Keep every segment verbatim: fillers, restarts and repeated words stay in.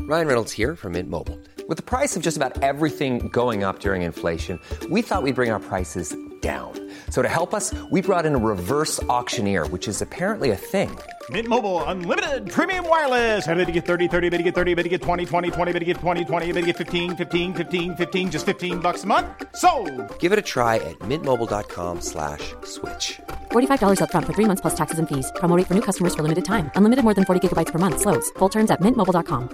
Ryan Reynolds here from Mint Mobile. With the price of just about everything going up during inflation, we thought we'd bring our prices down. So to help us, we brought in a reverse auctioneer, which is apparently a thing. Mint Mobile Unlimited Premium Wireless. How to get thirty, thirty, how to get thirty, how to get twenty, twenty, twenty, how to get twenty, twenty, how to get fifteen, fifteen, fifteen, fifteen, just fifteen bucks a month? Sold! Give it a try at mintmobile.com slash switch. forty-five dollars up front for three months plus taxes and fees. Promo rate for new customers for limited time. Unlimited more than forty gigabytes per month. Slows full terms at mint mobile dot com.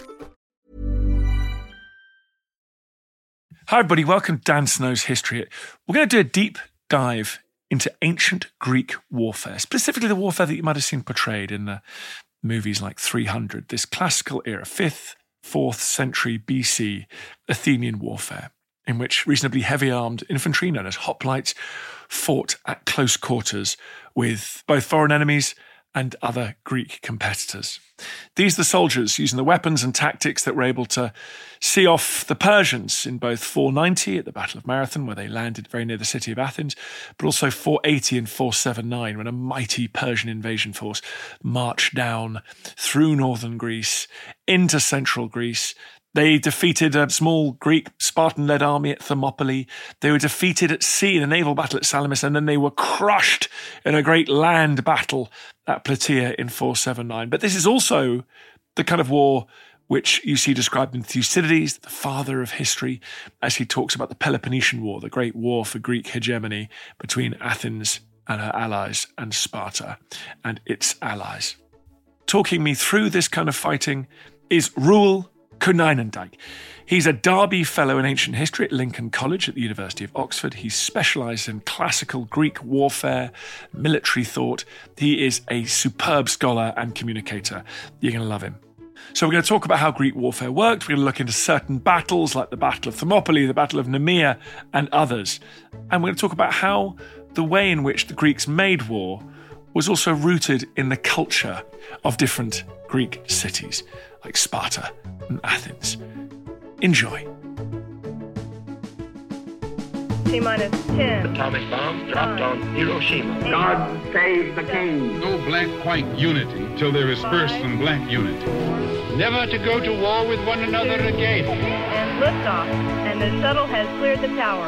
Hi everybody, welcome to Dan Snow's History. We're going to do a deep dive into ancient Greek warfare, specifically the warfare that you might have seen portrayed in the movies like three hundred, this classical era, fifth, fourth century B C Athenian warfare, in which reasonably heavy-armed infantry, known as hoplites, fought at close quarters with both foreign enemies and other Greek competitors. These are the soldiers using the weapons and tactics that were able to see off the Persians in both four ninety at the Battle of Marathon, where they landed very near the city of Athens, but also four eighty and four seventy-nine, when a mighty Persian invasion force marched down through northern Greece into central Greece. They defeated a small Greek Spartan-led army at Thermopylae. They were defeated at sea in a naval battle at Salamis, and then they were crushed in a great land battle at Plataea in four seventy-nine. But this is also the kind of war which you see described in Thucydides, the father of history, as he talks about the Peloponnesian War, the great war for Greek hegemony between Athens and her allies and Sparta and its allies. Talking me through this kind of fighting is Roel Konijnendijk. He's a Derby Fellow in Ancient History at Lincoln College at the University of Oxford. He's specialised in classical Greek warfare, military thought. He is a superb scholar and communicator. You're going to love him. So we're going to talk about how Greek warfare worked. We're going to look into certain battles like the Battle of Thermopylae, the Battle of Nemea, and others. And we're going to talk about how the way in which the Greeks made war was also rooted in the culture of different Greek cities, like Sparta and Athens. Enjoy. T-minus ten. Atomic bomb dropped on Hiroshima. God save the king. No black-white unity till there is first some black unity. Never to go to war with one another again. And liftoff, and the shuttle has cleared the tower.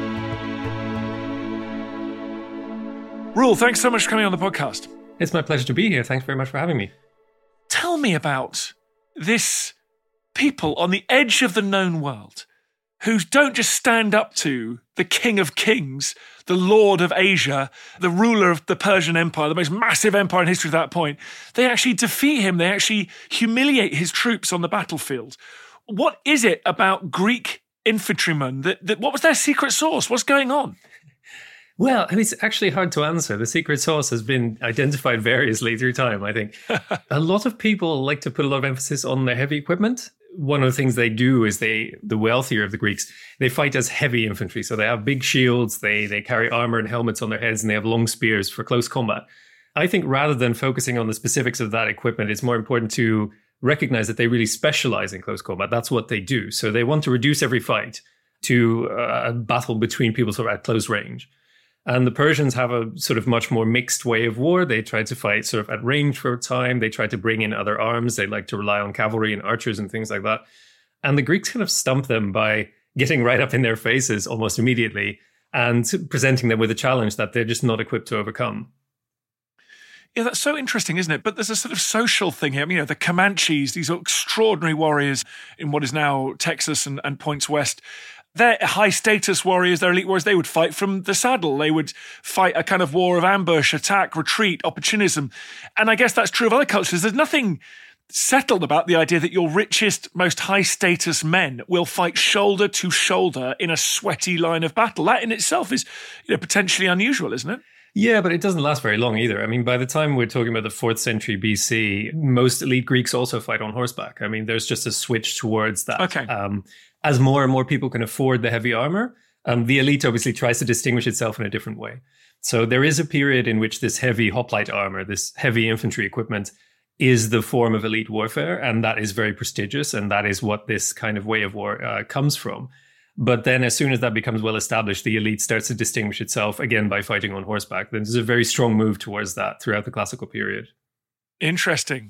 Roel, thanks so much for coming on the podcast. It's my pleasure to be here. Thanks very much for having me. Tell me about this people on the edge of the known world who don't just stand up to the king of kings, the lord of Asia, the ruler of the Persian Empire, the most massive empire in history at that point. They actually defeat him. They actually humiliate his troops on the battlefield. What is it about Greek infantrymen? That, that what was their secret sauce? What's going on? Well, it's actually hard to answer. The secret sauce has been identified variously through time, I think. A lot of people like to put a lot of emphasis on their heavy equipment. One of the things they do is they, the wealthier of the Greeks, they fight as heavy infantry. So they have big shields, they they carry armor and helmets on their heads, and they have long spears for close combat. I think rather than focusing on the specifics of that equipment, it's more important to recognize that they really specialize in close combat. That's what they do. So they want to reduce every fight to a battle between people sort of at close range. And the Persians have a sort of much more mixed way of war. They try to fight sort of at range for a time. They try to bring in other arms. They like to rely on cavalry and archers and things like that. And the Greeks kind of stump them by getting right up in their faces almost immediately and presenting them with a challenge that they're just not equipped to overcome. Yeah, that's so interesting, isn't it? But there's a sort of social thing here. I mean, you know, the Comanches, these extraordinary warriors in what is now Texas and, and points west. They're high-status warriors, they're elite warriors. They would fight from the saddle. They would fight a kind of war of ambush, attack, retreat, opportunism. And I guess that's true of other cultures. There's nothing settled about the idea that your richest, most high-status men will fight shoulder to shoulder in a sweaty line of battle. That in itself is, you know, potentially unusual, isn't it? Yeah, but it doesn't last very long either. I mean, by the time we're talking about the fourth century B C, most elite Greeks also fight on horseback. I mean, there's just a switch towards that. Okay. Um, as more and more people can afford the heavy armor, um, the elite obviously tries to distinguish itself in a different way. So there is a period in which this heavy hoplite armor, this heavy infantry equipment, is the form of elite warfare, and that is very prestigious, and that is what this kind of way of war uh, comes from. But then as soon as that becomes well established, the elite starts to distinguish itself again by fighting on horseback. Then there's a very strong move towards that throughout the classical period. Interesting.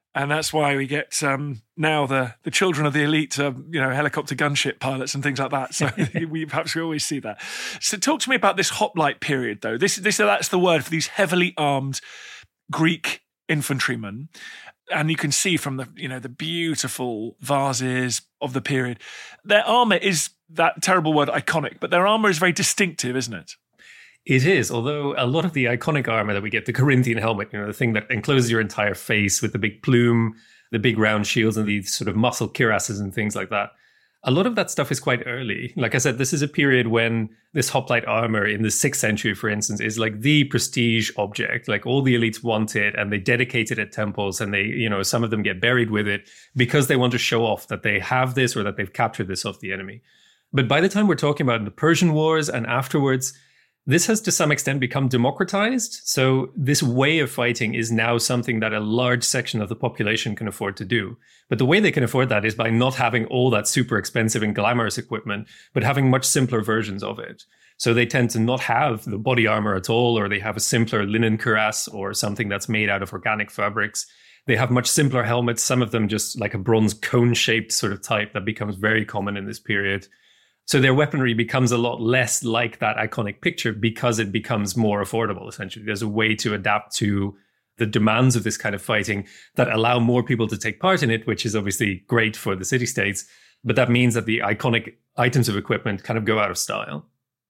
And that's why we get um, now the, the children of the elite, uh, you know, helicopter gunship pilots and things like that. So we perhaps we always see that. So talk to me about this hoplite period, though. This this that's the word for these heavily armed Greek infantrymen. And you can see from the, you know, the beautiful vases of the period, their armour is that terrible word iconic, but their armour is very distinctive, isn't it? It is, although a lot of the iconic armor that we get, the Corinthian helmet, you know, the thing that encloses your entire face with the big plume, the big round shields and these sort of muscle cuirasses and things like that. A lot of that stuff is quite early. Like I said, this is a period when this hoplite armor in the sixth century, for instance, is like the prestige object. Like all the elites want it and they dedicate it at temples and they, you know, some of them get buried with it because they want to show off that they have this or that they've captured this off the enemy. But by the time we're talking about the Persian Wars and afterwards, this has to some extent become democratized. So this way of fighting is now something that a large section of the population can afford to do. But the way they can afford that is by not having all that super expensive and glamorous equipment, but having much simpler versions of it. So they tend to not have the body armor at all, or they have a simpler linen cuirass or something that's made out of organic fabrics. They have much simpler helmets, some of them just like a bronze cone-shaped sort of type that becomes very common in this period. So their weaponry becomes a lot less like that iconic picture because it becomes more affordable, essentially. There's a way to adapt to the demands of this kind of fighting that allow more people to take part in it, which is obviously great for the city-states. But that means that the iconic items of equipment kind of go out of style.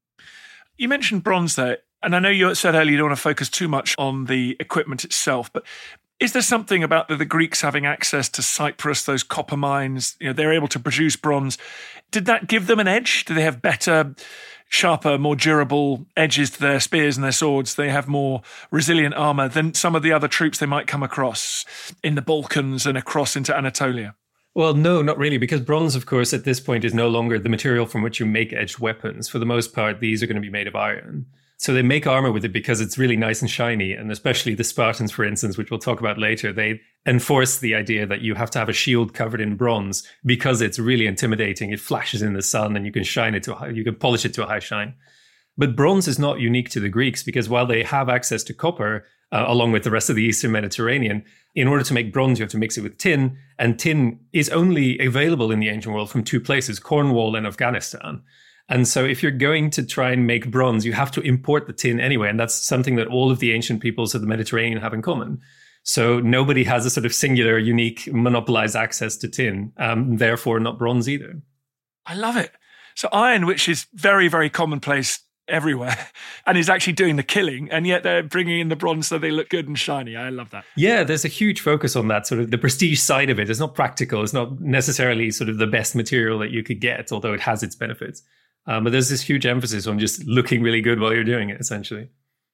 You mentioned bronze there, and I know you said earlier you don't want to focus too much on the equipment itself, but is there something about the, the Greeks having access to Cyprus, those copper mines, you know, they're able to produce bronze? Did that give them an edge? Do they have better, sharper, more durable edges to their spears and their swords? They have more resilient armour than some of the other troops they might come across in the Balkans and across into Anatolia? Well, no, not really, because bronze, of course, at this point is no longer the material from which you make edged weapons. For the most part, these are going to be made of iron. So they make armor with it because it's really nice and shiny. And especially the Spartans, for instance, which we'll talk about later, they enforce the idea that you have to have a shield covered in bronze because it's really intimidating. It flashes in the sun and you can shine it to a high, you can polish it to a high shine. But bronze is not unique to the Greeks because while they have access to copper, uh, along with the rest of the Eastern Mediterranean, in order to make bronze, you have to mix it with tin. And tin is only available in the ancient world from two places, Cornwall and Afghanistan. And so if you're going to try and make bronze, you have to import the tin anyway. And that's something that all of the ancient peoples of the Mediterranean have in common. So nobody has a sort of singular, unique, monopolized access to tin, um, therefore not bronze either. I love it. So iron, which is very, very commonplace everywhere and is actually doing the killing, and yet they're bringing in the bronze so they look good and shiny. I love that. Yeah, there's a huge focus on that, sort of the prestige side of it. It's not practical. It's not necessarily sort of the best material that you could get, although it has its benefits. Um, but there's this huge emphasis on just looking really good while you're doing it, essentially.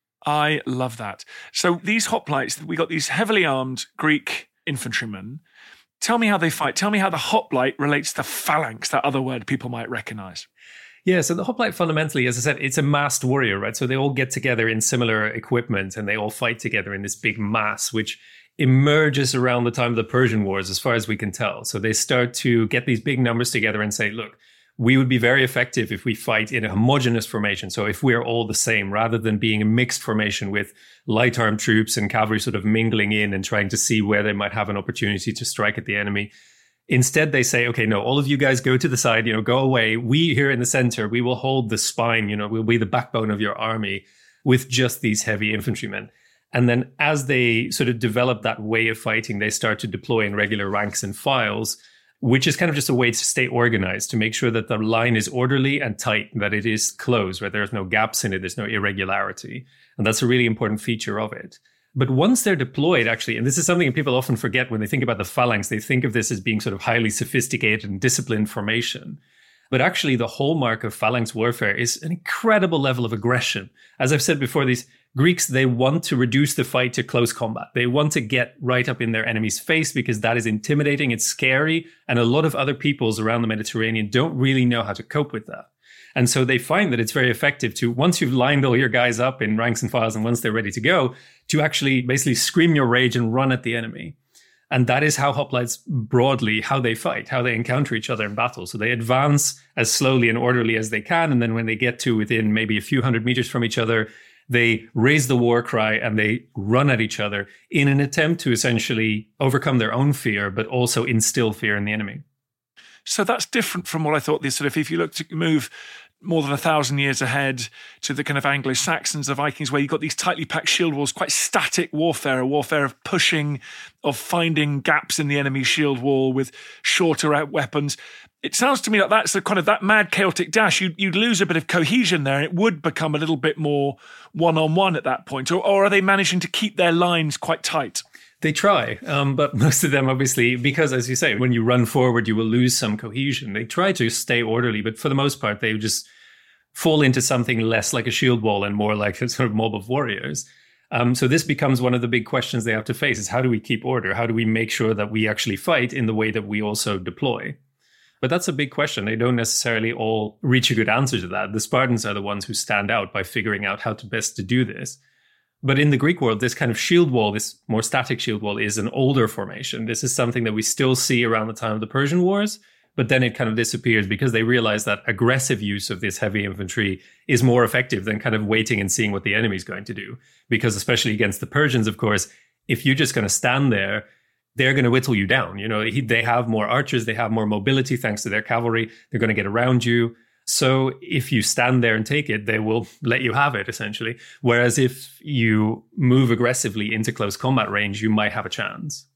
I love that. So these hoplites, we got these heavily armed Greek infantrymen. Tell me how they fight. Tell me how the hoplite relates to phalanx, that other word people might recognize. Yeah, so the hoplite fundamentally, as I said, it's a massed warrior, right? So they all get together in similar equipment and they all fight together in this big mass, which emerges around the time of the Persian Wars, as far as we can tell. So they start to get these big numbers together and say, look, we would be very effective if we fight in a homogeneous formation. So if we're all the same, rather than being a mixed formation with light armed troops and cavalry sort of mingling in and trying to see where they might have an opportunity to strike at the enemy. Instead, they say, okay, no, all of you guys go to the side, you know, go away. We here in the center, we will hold the spine, you know, we'll be the backbone of your army with just these heavy infantrymen. And then as they sort of develop that way of fighting, they start to deploy in regular ranks and files, which is kind of just a way to stay organized, to make sure that the line is orderly and tight, that it is closed, where there's no gaps in it, there's no irregularity. And that's a really important feature of it. But once they're deployed, actually, and this is something people often forget when they think about the phalanx, they think of this as being sort of highly sophisticated and disciplined formation. But actually, the hallmark of phalanx warfare is an incredible level of aggression. As I've said before, these Greeks, they want to reduce the fight to close combat. They want to get right up in their enemy's face because that is intimidating, it's scary, and a lot of other peoples around the Mediterranean don't really know how to cope with that. And so they find that it's very effective to, once you've lined all your guys up in ranks and files and once they're ready to go, to actually basically scream your rage and run at the enemy. And that is how hoplites broadly, how they fight, how they encounter each other in battle. So they advance as slowly and orderly as they can. And then when they get to within maybe a few hundred meters from each other, They raise the war cry and they run at each other in an attempt to essentially overcome their own fear, but also instill fear in the enemy. So that's different from what I thought. This sort of, if you look to move more than a thousand years ahead to the kind of Anglo-Saxons, the Vikings, where you've got these tightly packed shield walls, quite static warfare, a warfare of pushing, of finding gaps in the enemy's shield wall with shorter out weapons. It sounds to me like that's the kind of that mad chaotic dash. You'd, you'd lose a bit of cohesion there and it would become a little bit more one-on-one at that point. Or, or are they managing to keep their lines quite tight? They try, um, but most of them obviously, because as you say, when you run forward, you will lose some cohesion. They try to stay orderly, but for the most part, they just fall into something less like a shield wall and more like a sort of mob of warriors. Um, so this becomes one of the big questions they have to face is how do we keep order? How do we make sure that we actually fight in the way that we also deploy? But that's a big question. They don't necessarily all reach a good answer to that. The Spartans are the ones who stand out by figuring out how to best to do this. But in the Greek world, this kind of shield wall, this more static shield wall, is an older formation. This is something that we still see around the time of the Persian Wars, but then it kind of disappears because they realize that aggressive use of this heavy infantry is more effective than kind of waiting and seeing what the enemy's going to do. Because especially against the Persians, of course, if you're just going to stand there, they're going to whittle you down. You know, they have more archers, they have more mobility thanks to their cavalry. They're going to get around you. So if you stand there and take it, they will let you have it, essentially. Whereas if you move aggressively into close combat range, you might have a chance.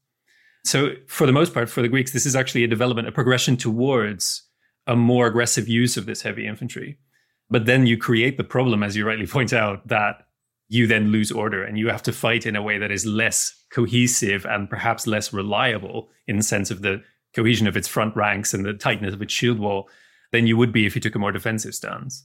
So for the most part, for the Greeks, this is actually a development, a progression towards a more aggressive use of this heavy infantry. But then you create the problem, as you rightly point out, that you then lose order and you have to fight in a way that is less cohesive and perhaps less reliable in the sense of the cohesion of its front ranks and the tightness of its shield wall than you would be if you took a more defensive stance.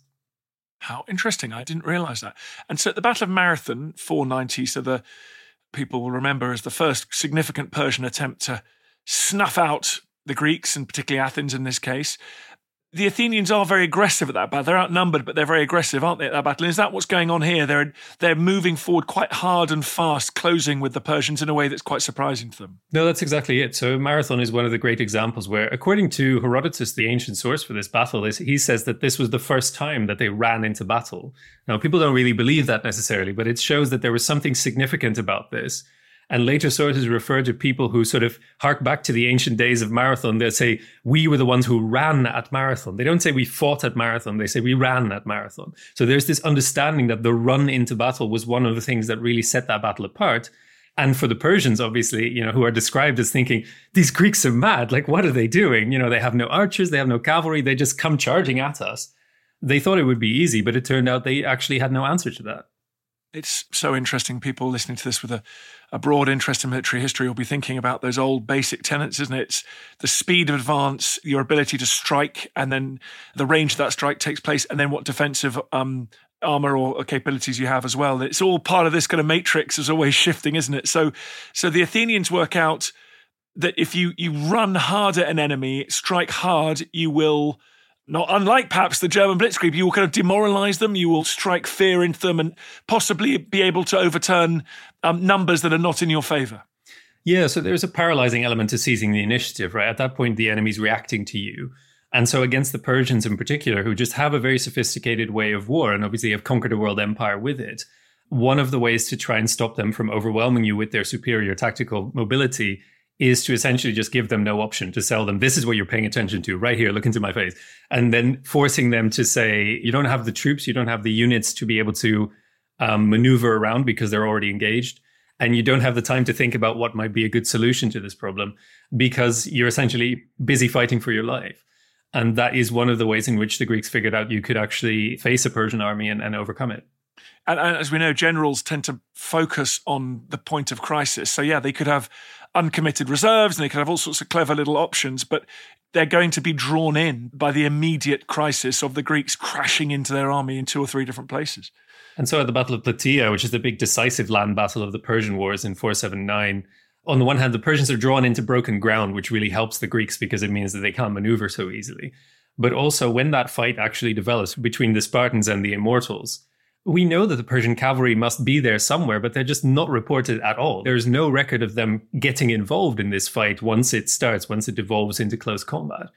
How interesting. I didn't realize that. And so at the Battle of Marathon, four ninety, so the people will remember as the first significant Persian attempt to snuff out the Greeks, and particularly Athens in this case. The Athenians are very aggressive at that battle. They're outnumbered, but they're very aggressive, aren't they, at that battle? And is that what's going on here? They're they're moving forward quite hard and fast, closing with the Persians in a way that's quite surprising to them. No, that's exactly it. So Marathon is one of the great examples where, according to Herodotus, the ancient source for this battle, he says that this was the first time that they ran into battle. Now, people don't really believe that necessarily, but it shows that there was something significant about this. And later sources refer to people who sort of hark back to the ancient days of Marathon. They'll say, we were the ones who ran at Marathon. They don't say we fought at Marathon. They say we ran at Marathon. So there's this understanding that the run into battle was one of the things that really set that battle apart. And for the Persians, obviously, you know, who are described as thinking, these Greeks are mad. Like, what are they doing? You know, they have no archers. They have no cavalry. They just come charging at us. They thought it would be easy, but it turned out they actually had no answer to that. It's so interesting. People listening to this with a, a broad interest in military history will be thinking about those old basic tenets, isn't it? It's the speed of advance, your ability to strike, and then the range of that strike takes place, and then what defensive um, armor or capabilities you have as well. It's all part of this kind of matrix is always shifting, isn't it? So, so the Athenians work out that if you you run hard at an enemy, strike hard, you will... Not unlike perhaps the German blitzkrieg, you will kind of demoralize them, you will strike fear into them and possibly be able to overturn um, numbers that are not in your favor. Yeah, so there's a paralyzing element to seizing the initiative, right? At that point, the enemy's reacting to you. And so against the Persians in particular, who just have a very sophisticated way of war and obviously have conquered a world empire with it, one of the ways to try and stop them from overwhelming you with their superior tactical mobility is to essentially just give them no option, to sell them, this is what you're paying attention to right here, look into my face. And then forcing them to say, you don't have the troops, you don't have the units to be able to um, maneuver around because they're already engaged. And you don't have the time to think about what might be a good solution to this problem because you're essentially busy fighting for your life. And that is one of the ways in which the Greeks figured out you could actually face a Persian army and, and overcome it. And, and as we know, generals tend to focus on the point of crisis. So yeah, they could have uncommitted reserves and they could have all sorts of clever little options, but they're going to be drawn in by the immediate crisis of the Greeks crashing into their army in two or three different places. And so at the Battle of Plataea, which is the big decisive land battle of the Persian Wars in four seventy-nine, on the one hand, the Persians are drawn into broken ground, which really helps the Greeks because it means that they can't maneuver so easily. But also when that fight actually develops between the Spartans and the Immortals, we know that the Persian cavalry must be there somewhere, but they're just not reported at all. There's no record of them getting involved in this fight once it starts, once it devolves into close combat.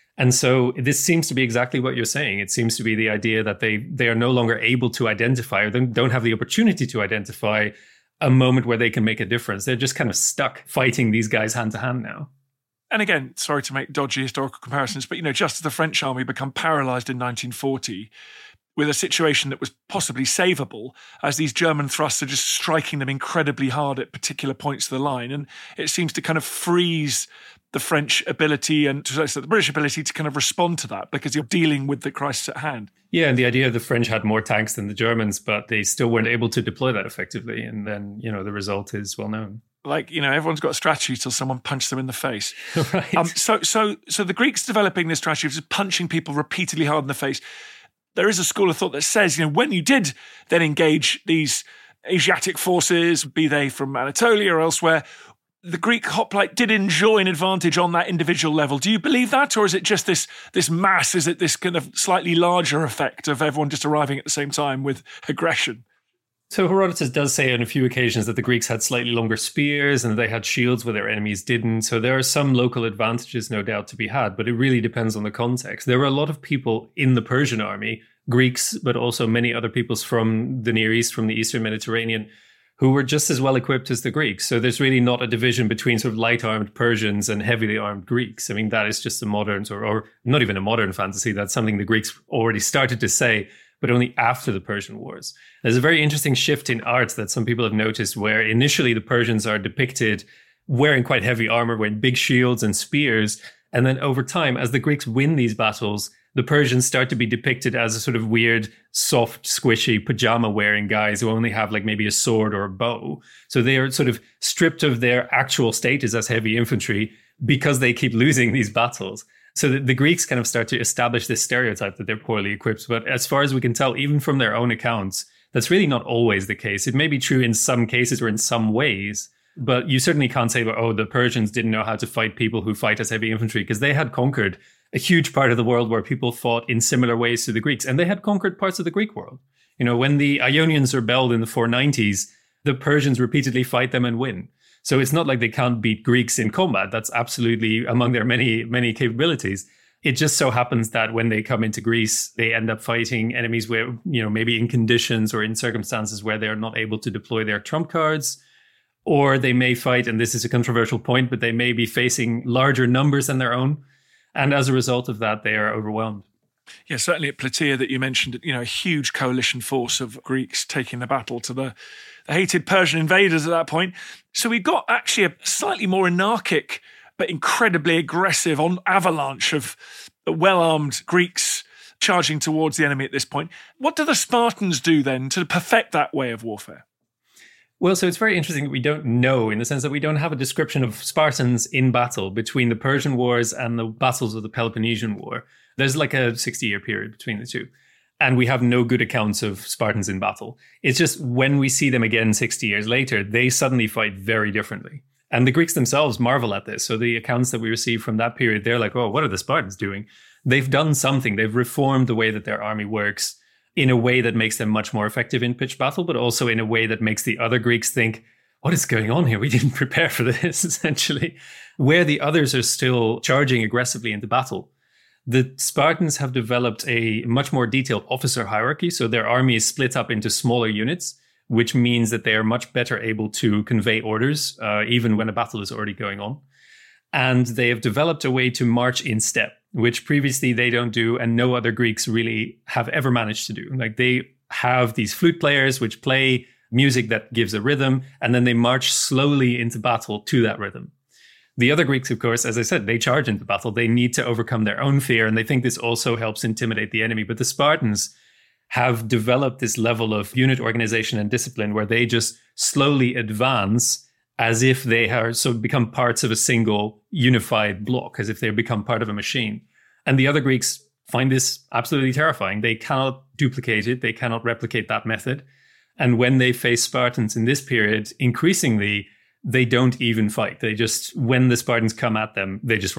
And so this seems to be exactly what you're saying. It seems to be the idea that they they are no longer able to identify, or don't have the opportunity to identify a moment where they can make a difference. They're just kind of stuck fighting these guys hand to hand now. And again, sorry to make dodgy historical comparisons, but, you know, just as the French army become paralyzed in nineteen forty with a situation that was possibly savable, as these German thrusts are just striking them incredibly hard at particular points of the line. And it seems to kind of freeze the French ability and to the British ability to kind of respond to that, because you're dealing with the crisis at hand. Yeah, and the idea the French had more tanks than the Germans, but they still weren't able to deploy that effectively. And then, you know, the result is well known. Like, you know, everyone's got a strategy till someone punched them in the face. Right. Um, so, so, so the Greeks developing this strategy of just punching people repeatedly hard in the face. There is a school of thought that says, you know, when you did then engage these Asiatic forces, be they from Anatolia or elsewhere, the Greek hoplite did enjoy an advantage on that individual level. Do you believe that? Or is it just this this mass? Is it this kind of slightly larger effect of everyone just arriving at the same time with aggression? So Herodotus does say on a few occasions that the Greeks had slightly longer spears and they had shields where their enemies didn't. So there are some local advantages, no doubt, to be had, but it really depends on the context. There were a lot of people in the Persian army, Greeks, but also many other peoples from the Near East, from the Eastern Mediterranean, who were just as well equipped as the Greeks. So there's really not a division between sort of light armed Persians and heavily armed Greeks. I mean, that is just a modern, or, or not even a modern fantasy. That's something the Greeks already started to say, but only after the Persian Wars. There's a very interesting shift in art that some people have noticed, where initially the Persians are depicted wearing quite heavy armor, wearing big shields and spears. And then over time, as the Greeks win these battles, the Persians start to be depicted as a sort of weird, soft, squishy, pajama-wearing guys who only have like maybe a sword or a bow. So they are sort of stripped of their actual status as heavy infantry because they keep losing these battles. So the, the Greeks kind of start to establish this stereotype that they're poorly equipped. But as far as we can tell, even from their own accounts, that's really not always the case. It may be true in some cases or in some ways, but you certainly can't say, oh, the Persians didn't know how to fight people who fight as heavy infantry, because they had conquered a huge part of the world where people fought in similar ways to the Greeks. And they had conquered parts of the Greek world. You know, when the Ionians rebelled in the four nineties, the Persians repeatedly fight them and win. So it's not like they can't beat Greeks in combat. That's absolutely among their many, many capabilities. It just so happens that when they come into Greece, they end up fighting enemies where, you know, maybe in conditions or in circumstances where they're not able to deploy their trump cards. Or they may fight, and this is a controversial point, but they may be facing larger numbers than their own. And as a result of that, they are overwhelmed. Yeah, certainly at Plataea that you mentioned, you know, a huge coalition force of Greeks taking the battle to the, the hated Persian invaders at that point. So we've got actually a slightly more anarchic but incredibly aggressive on avalanche of well-armed Greeks charging towards the enemy at this point. What do the Spartans do then to perfect that way of warfare? Well, so it's very interesting that we don't know, in the sense that we don't have a description of Spartans in battle between the Persian Wars and the battles of the Peloponnesian War. There's like a sixty-year period between the two. And we have no good accounts of Spartans in battle. It's just when we see them again sixty years later, they suddenly fight very differently. And the Greeks themselves marvel at this. So the accounts that we receive from that period, they're like, oh, what are the Spartans doing? They've done something. They've reformed the way that their army works in a way that makes them much more effective in pitched battle, but also in a way that makes the other Greeks think, what is going on here? We didn't prepare for this, essentially. Where the others are still charging aggressively into battle, the Spartans have developed a much more detailed officer hierarchy. So their army is split up into smaller units, which means that they are much better able to convey orders, uh, even when a battle is already going on. And they have developed a way to march in step, which previously they don't do, and no other Greeks really have ever managed to do. Like, they have these flute players which play music that gives a rhythm, and then they march slowly into battle to that rhythm. The other Greeks, of course, as I said, they charge into battle. They need to overcome their own fear, and they think this also helps intimidate the enemy. But the Spartans have developed this level of unit organization and discipline where they just slowly advance as if they are so become parts of a single unified block, as if they become part of a machine. And the other Greeks find this absolutely terrifying. They cannot duplicate it. They cannot replicate that method. And when they face Spartans in this period, increasingly, they don't even fight. They just, when the Spartans come at them, they just run away.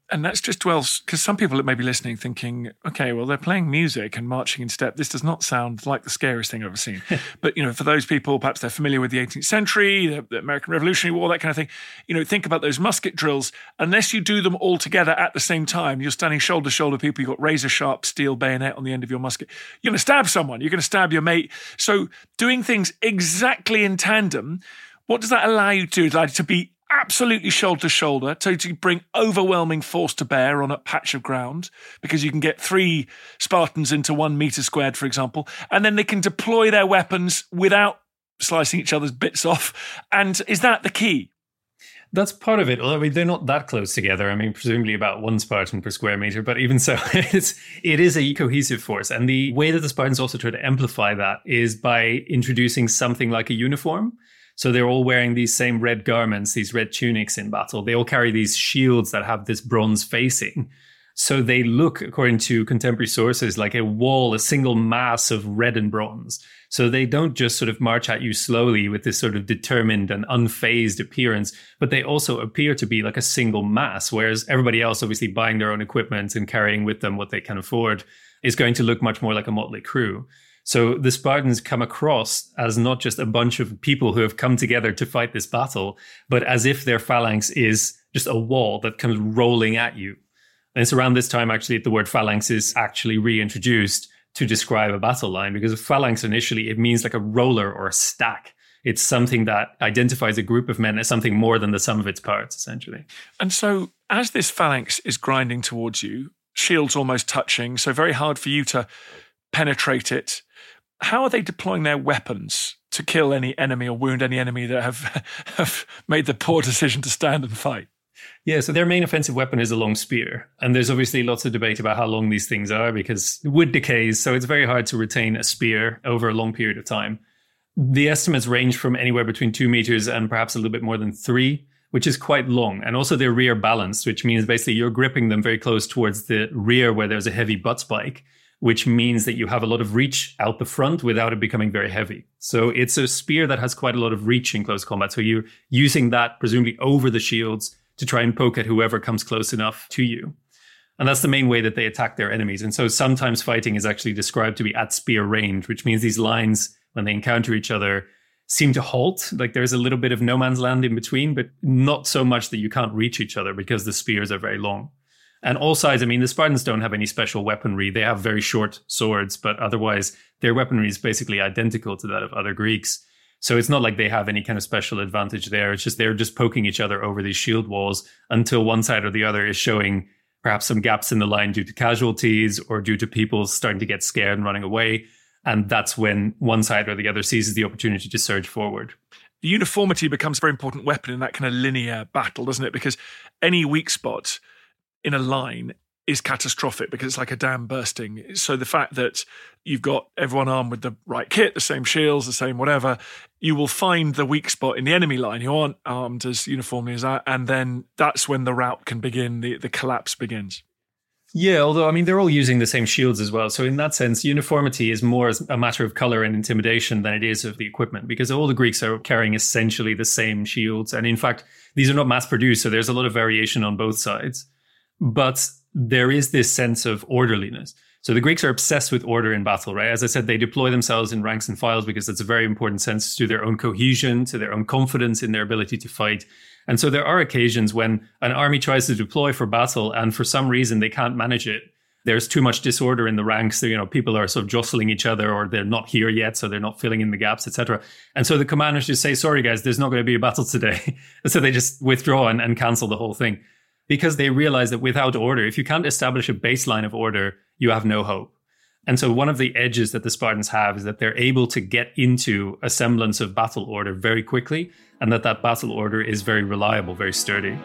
And that's just dwells, because some people that may be listening thinking, okay, well, they're playing music and marching in step. This does not sound like the scariest thing I've ever seen. But, you know, for those people, perhaps they're familiar with the eighteenth century, the, the American Revolutionary War, that kind of thing. You know, think about those musket drills. Unless you do them all together at the same time, you're standing shoulder to shoulder with people, you've got razor sharp steel bayonet on the end of your musket. You're going to stab someone. You're going to stab your mate. So doing things exactly in tandem, what does that allow you to do? Like to be absolutely shoulder to shoulder, so to bring overwhelming force to bear on a patch of ground, because you can get three Spartans into one metre squared, for example, and then they can deploy their weapons without slicing each other's bits off. And is that the key? That's part of it. Although I mean, they're not that close together. I mean, presumably about one Spartan per square metre, but even so, it's, it is a cohesive force. And the way that the Spartans also try to amplify that is by introducing something like a uniform. So they're all wearing these same red garments, these red tunics in battle. They all carry these shields that have this bronze facing. So they look, according to contemporary sources, like a wall, a single mass of red and bronze. So they don't just sort of march at you slowly with this sort of determined and unfazed appearance, but they also appear to be like a single mass, whereas everybody else, obviously buying their own equipment and carrying with them what they can afford, is going to look much more like a motley crew. So the Spartans come across as not just a bunch of people who have come together to fight this battle, but as if their phalanx is just a wall that comes rolling at you. And it's around this time, actually, that the word phalanx is actually reintroduced to describe a battle line, because a phalanx initially, it means like a roller or a stack. It's something that identifies a group of men as something more than the sum of its parts, essentially. And so as this phalanx is grinding towards you, shields almost touching, so very hard for you to penetrate it. How are they deploying their weapons to kill any enemy or wound any enemy that have, have made the poor decision to stand and fight? Yeah, so their main offensive weapon is a long spear. And there's obviously lots of debate about how long these things are, because wood decays, so it's very hard to retain a spear over a long period of time. The estimates range from anywhere between two meters and perhaps a little bit more than three, which is quite long. And also they're rear balanced, which means basically you're gripping them very close towards the rear where there's a heavy butt spike, which means that you have a lot of reach out the front without it becoming very heavy. So it's a spear that has quite a lot of reach in close combat. So you're using that presumably over the shields to try and poke at whoever comes close enough to you. And that's the main way that they attack their enemies. And so sometimes fighting is actually described to be at spear range, which means these lines, when they encounter each other, seem to halt. Like there's a little bit of no man's land in between, but not so much that you can't reach each other because the spears are very long. And all sides, I mean, the Spartans don't have any special weaponry. They have very short swords, but otherwise their weaponry is basically identical to that of other Greeks. So it's not like they have any kind of special advantage there. It's just they're just poking each other over these shield walls until one side or the other is showing perhaps some gaps in the line due to casualties or due to people starting to get scared and running away. And that's when one side or the other seizes the opportunity to surge forward. The uniformity becomes a very important weapon in that kind of linear battle, doesn't it? Because any weak spot in a line is catastrophic because it's like a dam bursting. So the fact that you've got everyone armed with the right kit, the same shields, the same whatever, you will find the weak spot in the enemy line who aren't armed as uniformly as that, and then that's when the rout can begin, the, the collapse begins. Yeah, although, I mean, they're all using the same shields as well. So in that sense, uniformity is more a matter of color and intimidation than it is of the equipment, because all the Greeks are carrying essentially the same shields. And in fact, these are not mass produced, so there's a lot of variation on both sides. But there is this sense of orderliness. So the Greeks are obsessed with order in battle, right? As I said, they deploy themselves in ranks and files because it's a very important sense to their own cohesion, to their own confidence in their ability to fight. And so there are occasions when an army tries to deploy for battle and for some reason they can't manage it. There's too much disorder in the ranks. So, you know, people are sort of jostling each other, or they're not here yet, so they're not filling in the gaps, et cetera. And so the commanders just say, sorry, guys, there's not going to be a battle today. And so they just withdraw and, and cancel the whole thing, because they realize that without order, if you can't establish a baseline of order, you have no hope. And so one of the edges that the Spartans have is that they're able to get into a semblance of battle order very quickly, and that that battle order is very reliable, very sturdy.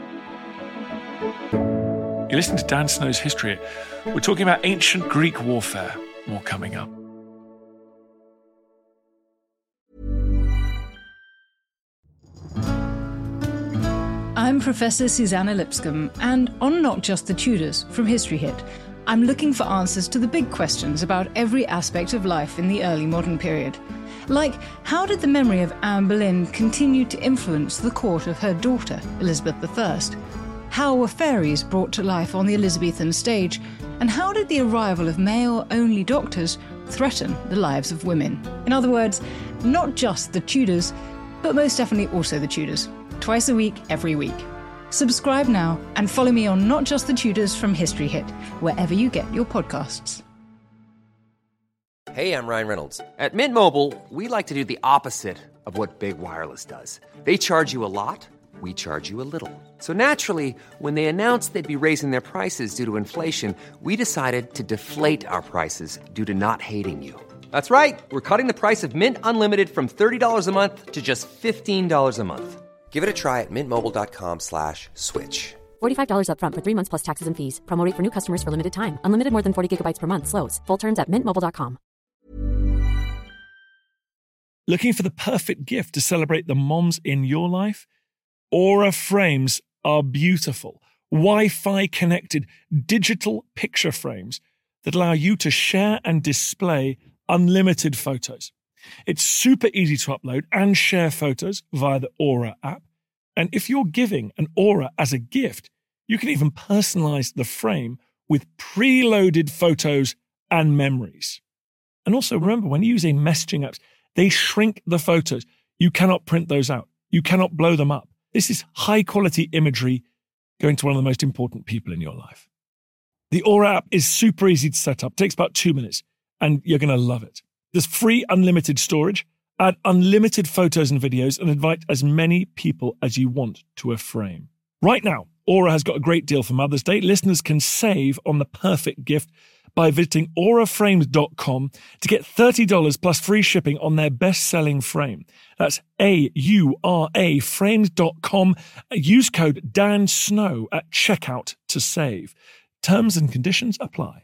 You're listening to Dan Snow's History. We're talking about ancient Greek warfare. More coming up. I'm Professor Susanna Lipscomb, and on Not Just the Tudors from History Hit, I'm looking for answers to the big questions about every aspect of life in the early modern period. Like, how did the memory of Anne Boleyn continue to influence the court of her daughter, Elizabeth the First? How were fairies brought to life on the Elizabethan stage? And how did the arrival of male-only doctors threaten the lives of women? In other words, not just the Tudors, but most definitely also the Tudors. Twice a week, every week. Subscribe now and follow me on Not Just the Tudors from History Hit, wherever you get your podcasts. Hey, I'm Ryan Reynolds. At Mint Mobile, we like to do the opposite of what Big Wireless does. They charge you a lot, we charge you a little. So naturally, when they announced they'd be raising their prices due to inflation, we decided to deflate our prices due to not hating you. That's right. We're cutting the price of Mint Unlimited from thirty dollars a month to just fifteen dollars a month. Give it a try at mintmobile.com slash switch. forty-five dollars up front for three months plus taxes and fees. Promo rate for new customers for limited time. Unlimited more than forty gigabytes per month. Slows full terms at mint mobile dot com. Looking for the perfect gift to celebrate the moms in your life? Aura frames are beautiful, Wi-Fi connected digital picture frames that allow you to share and display unlimited photos. It's super easy to upload and share photos via the Aura app. And if you're giving an Aura as a gift, you can even personalize the frame with preloaded photos and memories. And also remember, when using messaging apps, they shrink the photos. You cannot print those out. You cannot blow them up. This is high quality imagery going to one of the most important people in your life. The Aura app is super easy to set up. It takes about two minutes and you're going to love it. There's free unlimited storage, add unlimited photos and videos, and invite as many people as you want to a frame. Right now, Aura has got a great deal for Mother's Day. Listeners can save on the perfect gift by visiting aura frames dot com to get thirty dollars plus free shipping on their best-selling frame. That's A U R A frames dot com. Use code Dan Snow at checkout to save. Terms and conditions apply.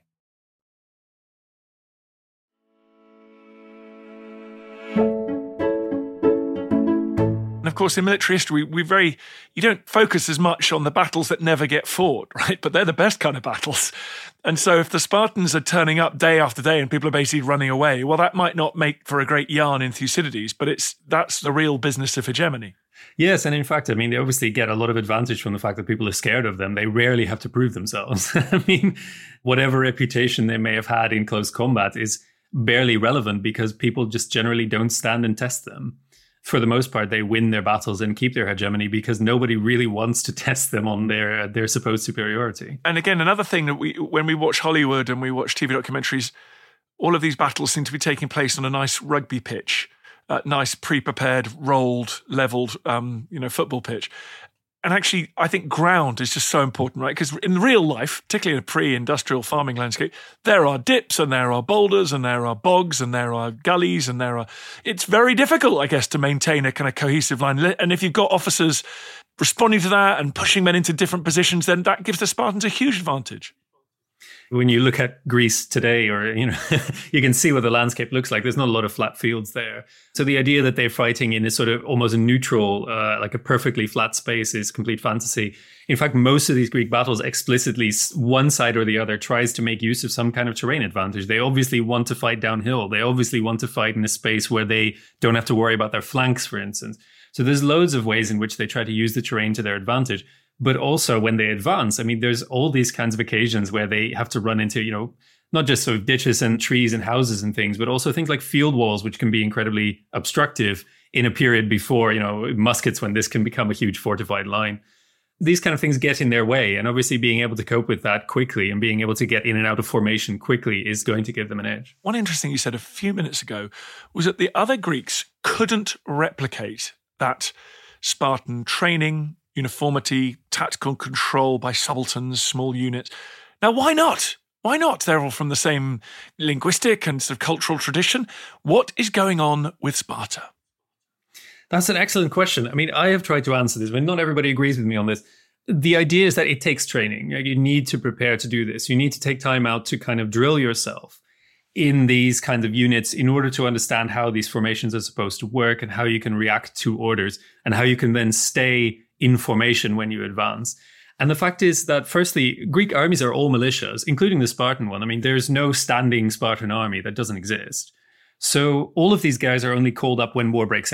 And of course, in military history, we very, you don't focus as much on the battles that never get fought, right? But they're the best kind of battles. And so if the Spartans are turning up day after day and people are basically running away, well, that might not make for a great yarn in Thucydides, but it's that's the real business of hegemony. Yes, and in fact, I mean, they obviously get a lot of advantage from the fact that people are scared of them. They rarely have to prove themselves. I mean, whatever reputation they may have had in close combat is barely relevant because people just generally don't stand and test them. For the most part, they win their battles and keep their hegemony because nobody really wants to test them on their their supposed superiority. And again, another thing that we, when we watch Hollywood and we watch T V documentaries, all of these battles seem to be taking place on a nice rugby pitch, a nice pre-prepared, rolled, leveled, um, you know, football pitch. And actually, I think ground is just so important, right? Because in real life, particularly in a pre-industrial farming landscape, there are dips and there are boulders and there are bogs and there are gullies and there are... It's very difficult, I guess, to maintain a kind of cohesive line. And if you've got officers responding to that and pushing men into different positions, then that gives the Spartans a huge advantage. When you look at Greece today, or, you know, you can see what the landscape looks like. There's not a lot of flat fields there. So the idea that they're fighting in this sort of almost a neutral, uh, like a perfectly flat space is complete fantasy. In fact, most of these Greek battles explicitly, one side or the other tries to make use of some kind of terrain advantage. They obviously want to fight downhill. They obviously want to fight in a space where they don't have to worry about their flanks, for instance. So there's loads of ways in which they try to use the terrain to their advantage. But also when they advance, I mean, there's all these kinds of occasions where they have to run into, you know, not just sort of ditches and trees and houses and things, but also things like field walls, which can be incredibly obstructive in a period before, you know, muskets, when this can become a huge fortified line. These kind of things get in their way. And obviously being able to cope with that quickly and being able to get in and out of formation quickly is going to give them an edge. One interesting thing you said a few minutes ago was that the other Greeks couldn't replicate that Spartan training, uniformity, tactical control by subalterns, small units. Now, why not? Why not? They're all from the same linguistic and sort of cultural tradition. What is going on with Sparta? That's an excellent question. I mean, I have tried to answer this, but not everybody agrees with me on this. The idea is that it takes training. You need to prepare to do this. You need to take time out to kind of drill yourself in these kinds of units in order to understand how these formations are supposed to work and how you can react to orders and how you can then stay in formation when you advance. And the fact is that, firstly, Greek armies are all militias, including the Spartan one. I mean, there's no standing Spartan army. That doesn't exist. So all of these guys are only called up when war breaks out.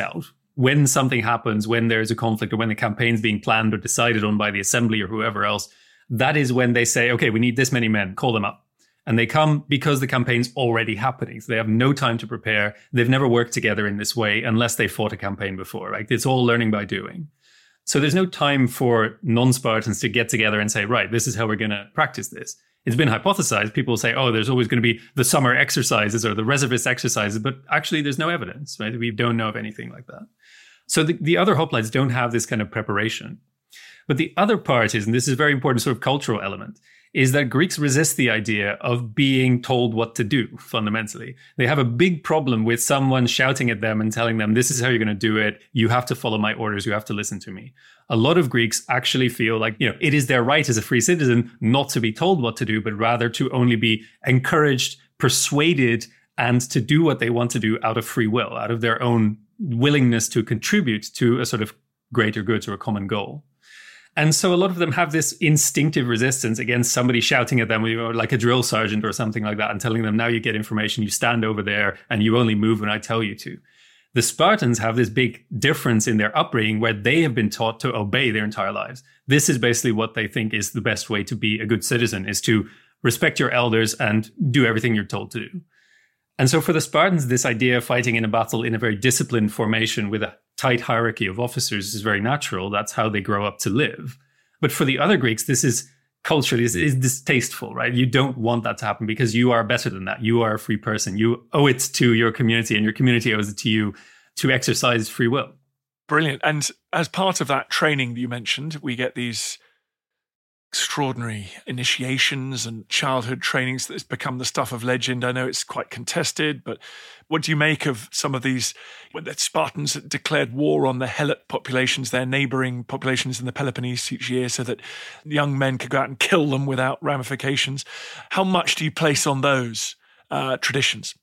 when something happens, when there's a conflict or when the campaign's being planned or decided on by the assembly or whoever else, that is when they say, okay, we need this many men, call them up. And they come because the campaign's already happening. So they have no time to prepare. They've never worked together in this way unless they fought a campaign before, right? It's all learning by doing. So there's no time for non-Spartans to get together and say, right, this is how we're going to practice this. It's been hypothesized. People say, oh, there's always going to be the summer exercises or the reservist exercises, but actually there's no evidence, right? We don't know of anything like that. So the, the other hoplites don't have this kind of preparation. But the other part is, and this is a very important sort of cultural element, is that Greeks resist the idea of being told what to do, fundamentally. They have a big problem with someone shouting at them and telling them, this is how you're going to do it. You have to follow my orders. You have to listen to me. A lot of Greeks actually feel like, you know, it is their right as a free citizen not to be told what to do, but rather to only be encouraged, persuaded, and to do what they want to do out of free will, out of their own willingness to contribute to a sort of greater good or a common goal. And so a lot of them have this instinctive resistance against somebody shouting at them, like a drill sergeant or something like that, and telling them, now you get information, you stand over there, and you only move when I tell you to. The Spartans have this big difference in their upbringing where they have been taught to obey their entire lives. This is basically what they think is the best way to be a good citizen, is to respect your elders and do everything you're told to do. And so for the Spartans, this idea of fighting in a battle in a very disciplined formation with a tight hierarchy of officers is very natural. That's how they grow up to live. But for the other Greeks, this is culturally is, is distasteful, right? You don't want that to happen because you are better than that. You are a free person. You owe it to your community and your community owes it to you to exercise free will. Brilliant. And as part of that training that you mentioned, we get these extraordinary initiations and childhood trainings that's become the stuff of legend. I know it's quite contested, but what do you make of some of these, when the Spartans declared war on the Helot populations, their neighbouring populations in the Peloponnese each year, so that young men could go out and kill them without ramifications? How much do you place on those uh, traditions?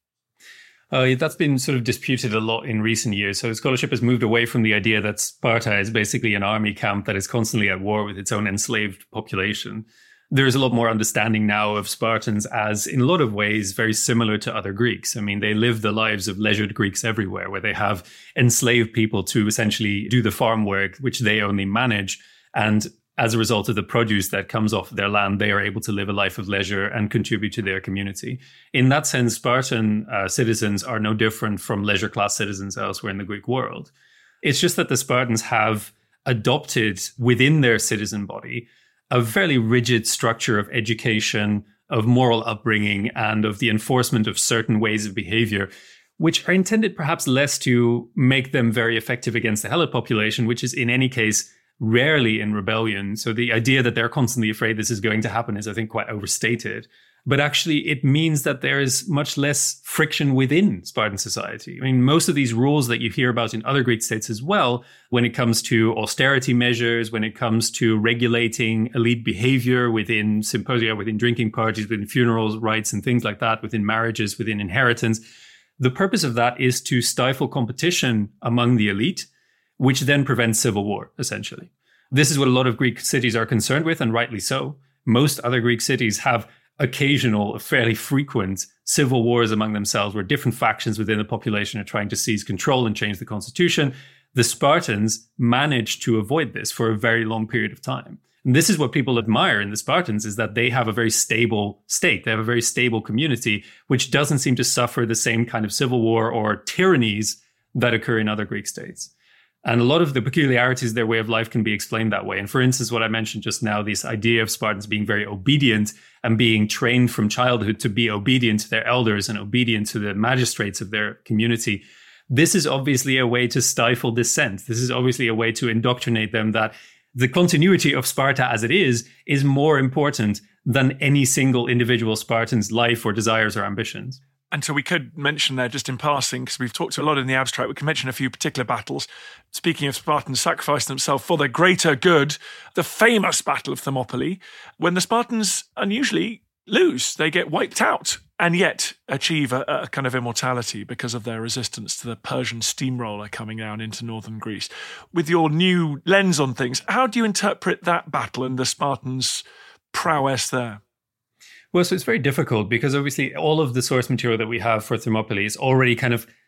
Uh, that's been sort of disputed a lot in recent years. So scholarship has moved away from the idea that Sparta is basically an army camp that is constantly at war with its own enslaved population. There's a lot more understanding now of Spartans as, in a lot of ways, very similar to other Greeks. I mean, they live the lives of leisured Greeks everywhere, where they have enslaved people to essentially do the farm work, which they only manage. And as a result of the produce that comes off their land, they are able to live a life of leisure and contribute to their community. In that sense, Spartan uh, citizens are no different from leisure class citizens elsewhere in the Greek world. It's just that the Spartans have adopted within their citizen body a fairly rigid structure of education, of moral upbringing, and of the enforcement of certain ways of behavior, which are intended perhaps less to make them very effective against the Helot population, which is in any case rarely in rebellion. So the idea that they're constantly afraid this is going to happen is, I think, quite overstated. But actually, it means that there is much less friction within Spartan society. I mean, most of these rules that you hear about in other Greek states as well, when it comes to austerity measures, when it comes to regulating elite behavior within symposia, within drinking parties, within funerals, rites, and things like that, within marriages, within inheritance, the purpose of that is to stifle competition among the elite, which then prevents civil war, essentially. This is what a lot of Greek cities are concerned with, and rightly so. Most other Greek cities have occasional, fairly frequent civil wars among themselves, where different factions within the population are trying to seize control and change the constitution. The Spartans managed to avoid this for a very long period of time. And this is what people admire in the Spartans, is that they have a very stable state. They have a very stable community, which doesn't seem to suffer the same kind of civil war or tyrannies that occur in other Greek states. And a lot of the peculiarities of their way of life can be explained that way. And for instance, what I mentioned just now, this idea of Spartans being very obedient and being trained from childhood to be obedient to their elders and obedient to the magistrates of their community. This is obviously a way to stifle dissent. This is obviously a way to indoctrinate them that the continuity of Sparta as it is, is more important than any single individual Spartan's life or desires or ambitions. And so we could mention there, just in passing, because we've talked a lot in the abstract, we can mention a few particular battles. Speaking of Spartans sacrificing themselves for the greater good, the famous Battle of Thermopylae, when the Spartans unusually lose, they get wiped out, and yet achieve a, a kind of immortality because of their resistance to the Persian steamroller coming down into northern Greece. With your new lens on things, how do you interpret that battle and the Spartans' prowess there? Well, so it's very difficult because obviously all of the source material that we have for Thermopylae is already kind of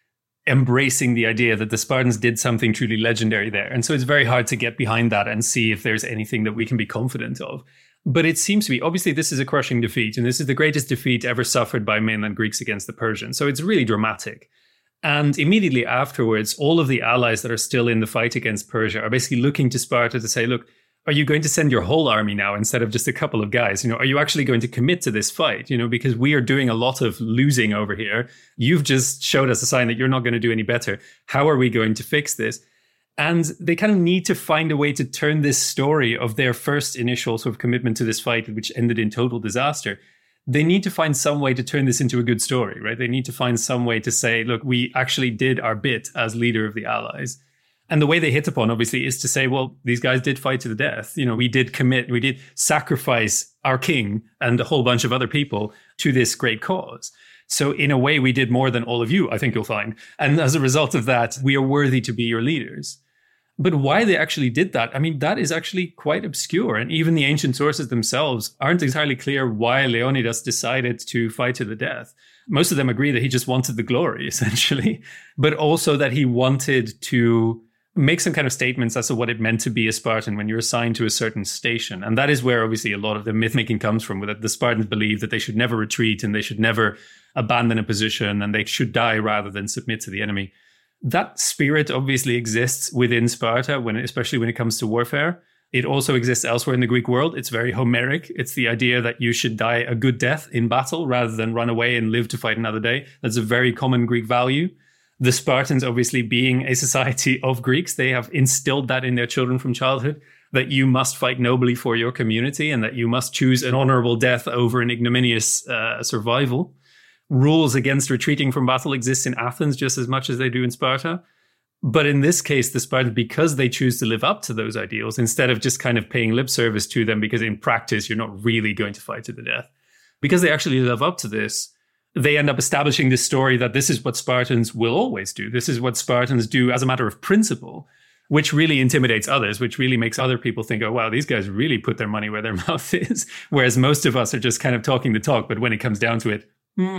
embracing the idea that the Spartans did something truly legendary there. And so it's very hard to get behind that and see if there's anything that we can be confident of. But it seems to be, obviously, this is a crushing defeat, and this is the greatest defeat ever suffered by mainland Greeks against the Persians. So it's really dramatic. And immediately afterwards, all of the allies that are still in the fight against Persia are basically looking to Sparta to say, look, are you going to send your whole army now instead of just a couple of guys? You know, are you actually going to commit to this fight? You know, because we are doing a lot of losing over here. You've just showed us a sign that you're not going to do any better. How are we going to fix this? And they kind of need to find a way to turn this story of their first initial sort of commitment to this fight, which ended in total disaster. They need to find some way to turn this into a good story, right? They need to find some way to say, look, we actually did our bit as leader of the allies. And the way they hit upon, obviously, is to say, well, these guys did fight to the death. You know, we did commit, we did sacrifice our king and a whole bunch of other people to this great cause. So in a way, we did more than all of you, I think you'll find. And as a result of that, we are worthy to be your leaders. But why they actually did that, I mean, that is actually quite obscure. And even the ancient sources themselves aren't entirely clear why Leonidas decided to fight to the death. Most of them agree that he just wanted the glory, essentially, but also that he wanted to make some kind of statements as to what it meant to be a Spartan when you're assigned to a certain station. And that is where obviously a lot of the myth-making comes from, that the Spartans believed that they should never retreat and they should never abandon a position and they should die rather than submit to the enemy. That spirit obviously exists within Sparta, when, especially when it comes to warfare. It also exists elsewhere in the Greek world. It's very Homeric. It's the idea that you should die a good death in battle rather than run away and live to fight another day. That's a very common Greek value. The Spartans, obviously being a society of Greeks, they have instilled that in their children from childhood, that you must fight nobly for your community and that you must choose an honorable death over an ignominious uh, survival. Rules against retreating from battle exist in Athens just as much as they do in Sparta. But in this case, the Spartans, because they choose to live up to those ideals, instead of just kind of paying lip service to them, because in practice, you're not really going to fight to the death. Because they actually live up to this, they end up establishing this story that this is what Spartans will always do. This is what Spartans do as a matter of principle, which really intimidates others, which really makes other people think, oh, wow, these guys really put their money where their mouth is. Whereas most of us are just kind of talking the talk. But when it comes down to it, hmm,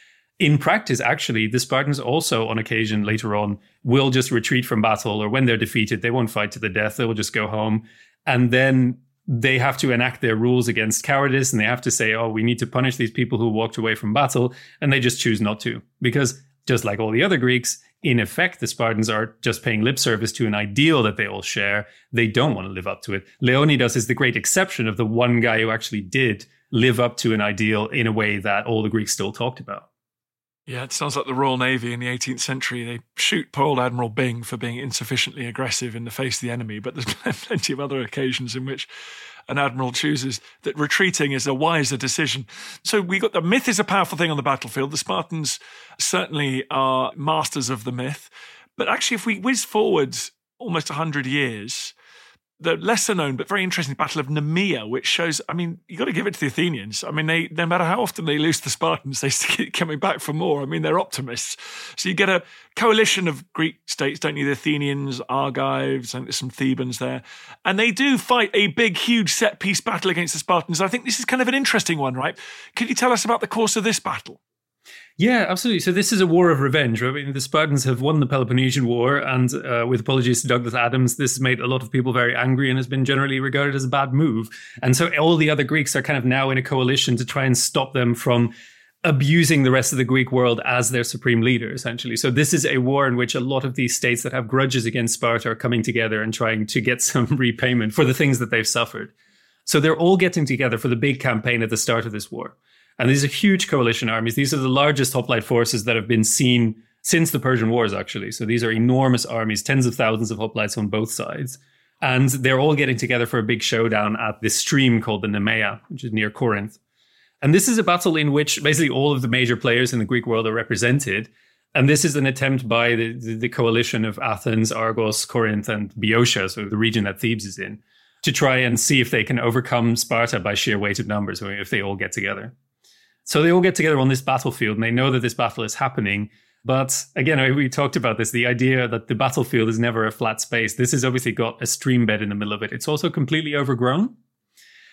in practice, actually, the Spartans also, on occasion later on, will just retreat from battle, or when they're defeated, they won't fight to the death. They will just go home. And then they have to enact their rules against cowardice, and they have to say, oh, we need to punish these people who walked away from battle. And they just choose not to. Because just like all the other Greeks, in effect, the Spartans are just paying lip service to an ideal that they all share. They don't want to live up to it. Leonidas is the great exception of the one guy who actually did live up to an ideal in a way that all the Greeks still talked about. Yeah, it sounds like the Royal Navy in the eighteenth century. They shoot poor old Admiral Byng for being insufficiently aggressive in the face of the enemy, but there's plenty of other occasions in which an admiral chooses that retreating is a wiser decision. So we got the myth is a powerful thing on the battlefield. The Spartans certainly are masters of the myth. But actually, if we whiz forward almost one hundred years, the lesser known but very interesting Battle of Nemea, which shows, I mean, you got to give it to the Athenians. I mean, they no matter how often they lose the Spartans, they keep coming back for more. I mean, they're optimists. So you get a coalition of Greek states, don't you? The Athenians, Argives, and there's some Thebans there. And they do fight a big, huge set-piece battle against the Spartans. I think this is kind of an interesting one, right? Could you tell us about the course of this battle? Yeah, absolutely. So this is a war of revenge. Right? I mean, the Spartans have won the Peloponnesian War, and uh, with apologies to Douglas Adams, this has made a lot of people very angry and has been generally regarded as a bad move. And so all the other Greeks are kind of now in a coalition to try and stop them from abusing the rest of the Greek world as their supreme leader, essentially. So this is a war in which a lot of these states that have grudges against Sparta are coming together and trying to get some repayment for the things that they've suffered. So they're all getting together for the big campaign at the start of this war. And these are huge coalition armies. These are the largest hoplite forces that have been seen since the Persian Wars, actually. So these are enormous armies, tens of thousands of hoplites on both sides. And they're all getting together for a big showdown at this stream called the Nemea, which is near Corinth. And this is a battle in which basically all of the major players in the Greek world are represented. And this is an attempt by the, the, the coalition of Athens, Argos, Corinth, and Boeotia, so the region that Thebes is in, to try and see if they can overcome Sparta by sheer weight of numbers, or if they all get together. So they all get together on this battlefield, and they know that this battle is happening. But again, we talked about this, the idea that the battlefield is never a flat space. This has obviously got a stream bed in the middle of it. It's also completely overgrown.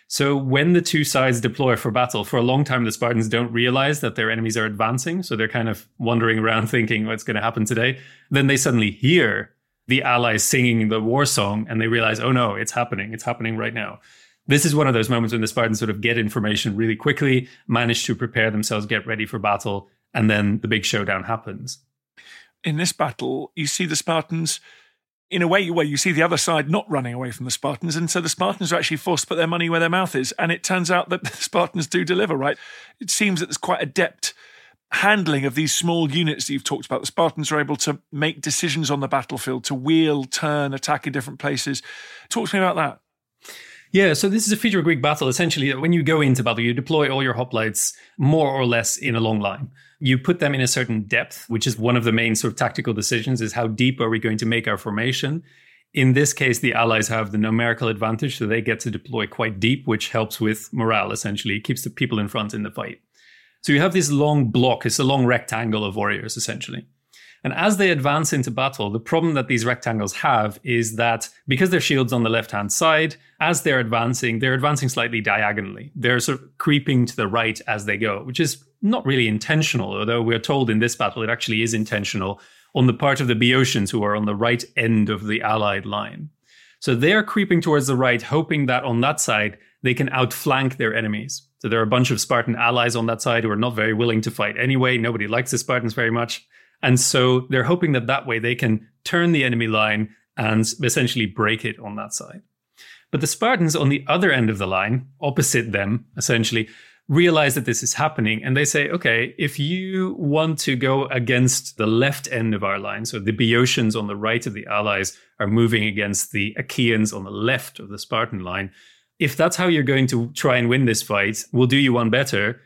So when the two sides deploy for battle, for a long time, the Spartans don't realize that their enemies are advancing. So they're kind of wandering around thinking what's going to happen today. Then they suddenly hear the allies singing the war song and they realize, oh no, it's happening. It's happening right now. This is one of those moments when the Spartans sort of get information really quickly, manage to prepare themselves, get ready for battle, and then the big showdown happens. In this battle, you see the Spartans in a way where you see the other side not running away from the Spartans. And so the Spartans are actually forced to put their money where their mouth is. And it turns out that the Spartans do deliver, right? It seems that there's quite adept handling of these small units that you've talked about. The Spartans are able to make decisions on the battlefield, to wheel, turn, attack in different places. Talk to me about that. Yeah, so this is a feature of Greek battle, essentially, that when you go into battle, you deploy all your hoplites more or less in a long line. You put them in a certain depth, which is one of the main sort of tactical decisions, is how deep are we going to make our formation? In this case, the allies have the numerical advantage, so they get to deploy quite deep, which helps with morale, essentially. It keeps the people in front in the fight. So you have this long block, it's a long rectangle of warriors, essentially. And as they advance into battle, the problem that these rectangles have is that because their shield's on the left-hand side, as they're advancing, they're advancing slightly diagonally. They're sort of creeping to the right as they go, which is not really intentional, although we're told in this battle it actually is intentional on the part of the Boeotians who are on the right end of the allied line. So they're creeping towards the right, hoping that on that side they can outflank their enemies. So there are a bunch of Spartan allies on that side who are not very willing to fight anyway. Nobody likes the Spartans very much. And so they're hoping that that way they can turn the enemy line and essentially break it on that side. But the Spartans on the other end of the line, opposite them, essentially, realize that this is happening. And they say, okay, if you want to go against the left end of our line, so the Boeotians on the right of the allies are moving against the Achaeans on the left of the Spartan line, if that's how you're going to try and win this fight, we'll do you one better.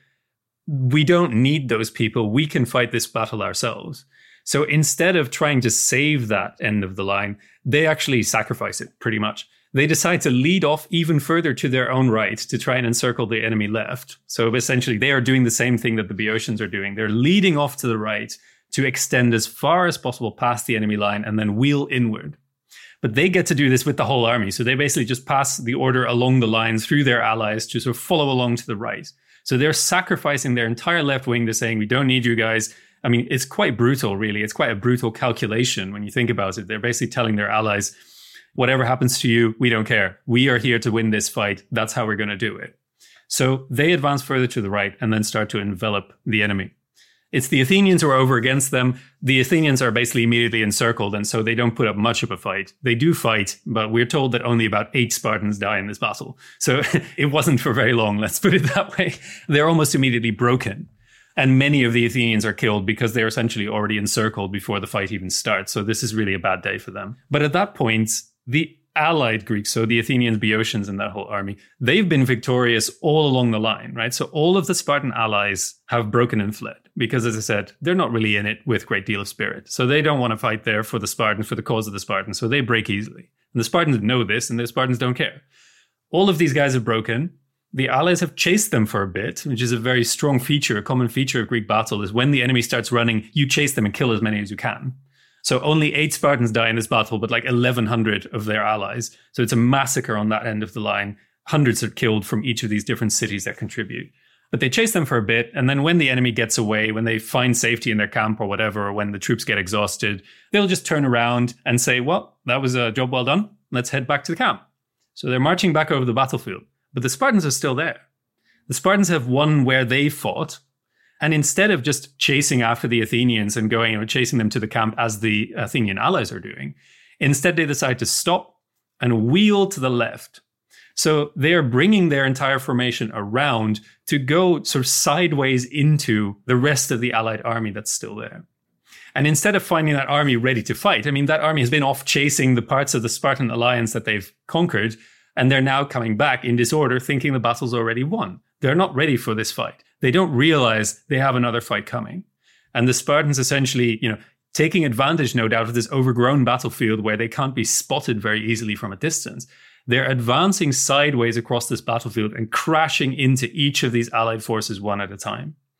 We don't need those people. We can fight this battle ourselves. So instead of trying to save that end of the line, they actually sacrifice it pretty much. They decide to lead off even further to their own right to try and encircle the enemy left. So essentially, they are doing the same thing that the Boeotians are doing. They're leading off to the right to extend as far as possible past the enemy line and then wheel inward. But they get to do this with the whole army. So they basically just pass the order along the lines through their allies to sort of follow along to the right. So they're sacrificing their entire left wing to saying, we don't need you guys. I mean, it's quite brutal, really. It's quite a brutal calculation when you think about it. They're basically telling their allies, whatever happens to you, we don't care. We are here to win this fight. That's how we're going to do it. So they advance further to the right and then start to envelop the enemy. It's the Athenians who are over against them. The Athenians are basically immediately encircled, and so they don't put up much of a fight. They do fight, but we're told that only about eight Spartans die in this battle. So it wasn't for very long, let's put it that way. They're almost immediately broken. And many of the Athenians are killed because they're essentially already encircled before the fight even starts. So this is really a bad day for them. But at that point, the allied Greeks, so the Athenians, Boeotians, and that whole army, they've been victorious all along the line, right? So all of the Spartan allies have broken and fled because, as I said, they're not really in it with a great deal of spirit. So they don't want to fight there for the Spartans, for the cause of the Spartans. So they break easily. And the Spartans know this, and the Spartans don't care. All of these guys have broken. The allies have chased them for a bit, which is a very strong feature, a common feature of Greek battle, is when the enemy starts running, you chase them and kill as many as you can. So only eight Spartans die in this battle, but like eleven hundred of their allies. So it's a massacre on that end of the line. Hundreds are killed from each of these different cities that contribute. But they chase them for a bit, and then when the enemy gets away, when they find safety in their camp or whatever, or when the troops get exhausted, they'll just turn around and say, well, that was a job well done. Let's head back to the camp. So they're marching back over the battlefield. But the Spartans are still there. The Spartans have won where they fought. And instead of just chasing after the Athenians and going and chasing them to the camp as the Athenian allies are doing, instead they decide to stop and wheel to the left. So they are bringing their entire formation around to go sort of sideways into the rest of the allied army that's still there. And instead of finding that army ready to fight, I mean, that army has been off chasing the parts of the Spartan alliance that they've conquered, and they're now coming back in disorder thinking the battle's already won. They're not ready for this fight. They don't realize they have another fight coming. And the Spartans essentially, you know, taking advantage, no doubt, of this overgrown battlefield where they can't be spotted very easily from a distance. They're advancing sideways across this battlefield and crashing into each of these allied forces one at a time.